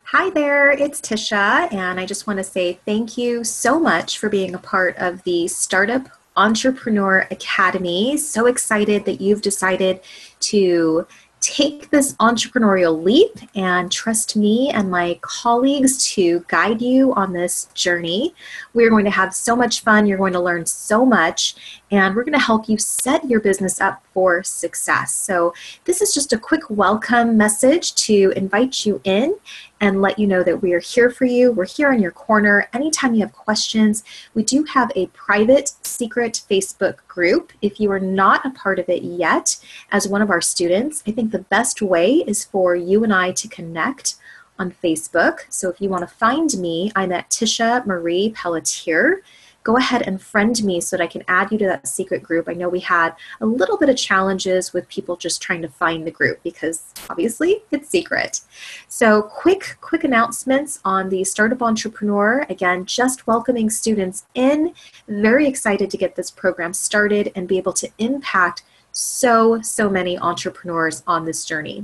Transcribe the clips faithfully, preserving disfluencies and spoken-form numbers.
Hi there, it's Tisha, and I just want to say thank you so much for being a part of the Startup Entrepreneur Academy. So excited that you've decided to take this entrepreneurial leap and trust me and my colleagues to guide you on this journey. We're going to have so much fun. You're going to learn so much, and we're going to help you set your business up for success. So this is just a quick welcome message to invite you in and let you know that we are here for you. We're here in your corner. Anytime you have questions, we do have a private, secret Facebook group. If you are not a part of it yet as one of our students, I think the best way is for you and I to connect on Facebook. So if you want to find me, I'm at Tisha Marie Pelletier. Go ahead and friend me so that I can add you to that secret group. I know we had a little bit of challenges with people just trying to find the group because obviously it's secret. So quick, quick announcements on the Startup Entrepreneur. Again, just welcoming students in. Very excited to get this program started and be able to impact so, so many entrepreneurs on this journey.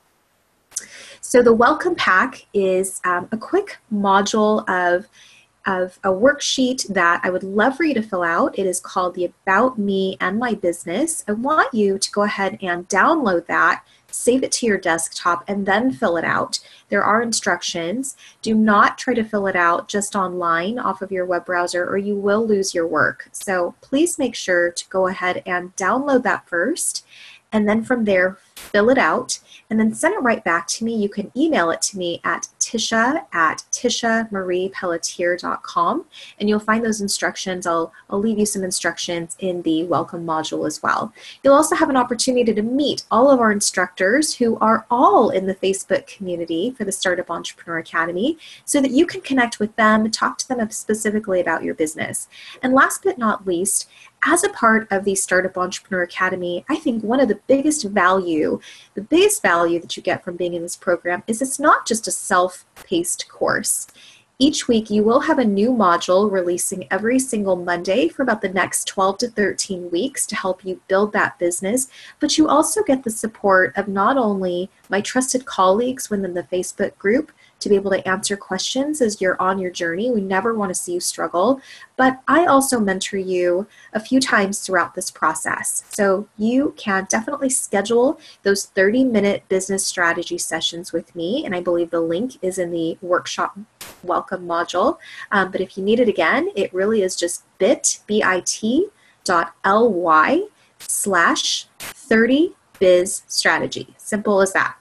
So the welcome pack is um, a quick module of of a worksheet that I would love for you to fill out. It is called the About Me and My Business. I want you to go ahead and download that, save it to your desktop, and then fill it out. There are instructions. Do not try to fill it out just online off of your web browser or you will lose your work. So please make sure to go ahead and download that first, and then from there, fill it out, and then send it right back to me. You can email it to me at tisha at tisha marie pelletier dot com, and you'll find those instructions. I'll, I'll leave you some instructions in the welcome module as well. You'll also have an opportunity to meet all of our instructors who are all in the Facebook community for the Startup Entrepreneur Academy so that you can connect with them, talk to them specifically about your business. And last but not least, as a part of the Startup Entrepreneur Academy, I think one of the biggest value, the biggest value that you get from being in this program is it's not just a self-paced course. Each week you will have a new module releasing every single Monday for about the next twelve to thirteen weeks to help you build that business, but you also get the support of not only my trusted colleagues within the Facebook group to be able to answer questions as you're on your journey. We never want to see you struggle, but I also mentor you a few times throughout this process. So you can definitely schedule those thirty minute business strategy sessions with me, and I believe the link is in the workshop welcome module. Um, but if you need it again, it really is just bit, B-I-T dot L-Y slash 30 biz strategy. Simple as that.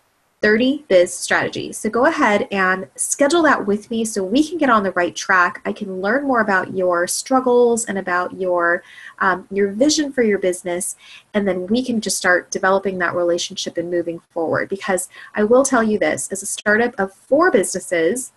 thirty biz strategy. So go ahead and schedule that with me so we can get on the right track. I can learn more about your struggles and about your um, your vision for your business, and then we can just start developing that relationship and moving forward. Because I will tell you this, as a startup of four businesses,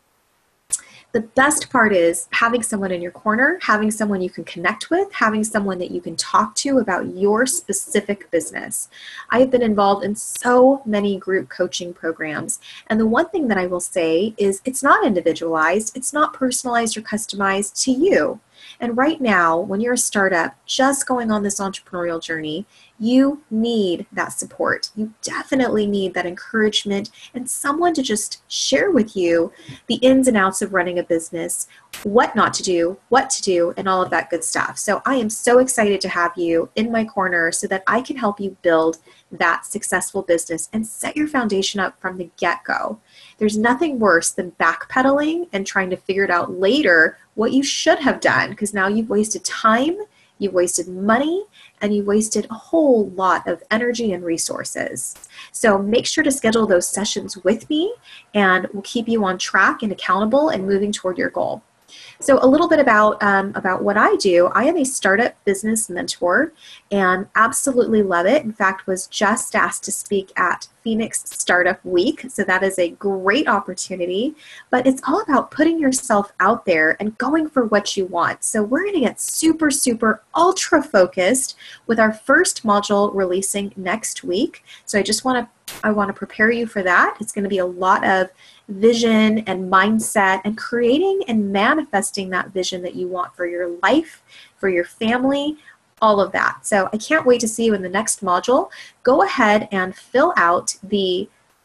the best part is having someone in your corner, having someone you can connect with, having someone that you can talk to about your specific business. I have been involved in so many group coaching programs, and the one thing that I will say is it's not individualized, it's not personalized or customized to you. And right now, when you're a startup just going on this entrepreneurial journey, you need that support. You definitely need that encouragement and someone to just share with you the ins and outs of running a business, what not to do, what to do, and all of that good stuff. So I am so excited to have you in my corner so that I can help you build that successful business and set your foundation up from the get-go. There's nothing worse than backpedaling and trying to figure it out later what you should have done, because now you've wasted time, you've wasted money, and you've wasted a whole lot of energy and resources. So make sure to schedule those sessions with me, and we'll keep you on track and accountable and moving toward your goal. So a little bit about, um, about what I do. I am a startup business mentor and absolutely love it. In fact, was just asked to speak at Phoenix Startup Week. So that is a great opportunity, but it's all about putting yourself out there and going for what you want. So we're going to get super, super ultra focused with our first module releasing next week. So I just want to I want to prepare you for that. It's going to be a lot of vision and mindset and creating and manifesting that vision that you want for your life, for your family, all of that. So I can't wait to see you in the next module. Go ahead and fill out the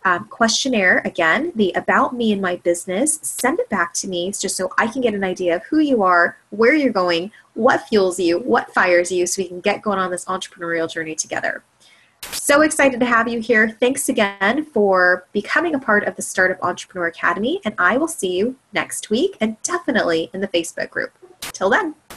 um, questionnaire, again, the About Me and My Business. Send it back to me just so I can get an idea of who you are, where you're going, what fuels you, what fires you, so we can get going on this entrepreneurial journey together. So excited to have you here. Thanks again for becoming a part of the Startup Entrepreneur Academy, and I will see you next week and definitely in the Facebook group. Till then.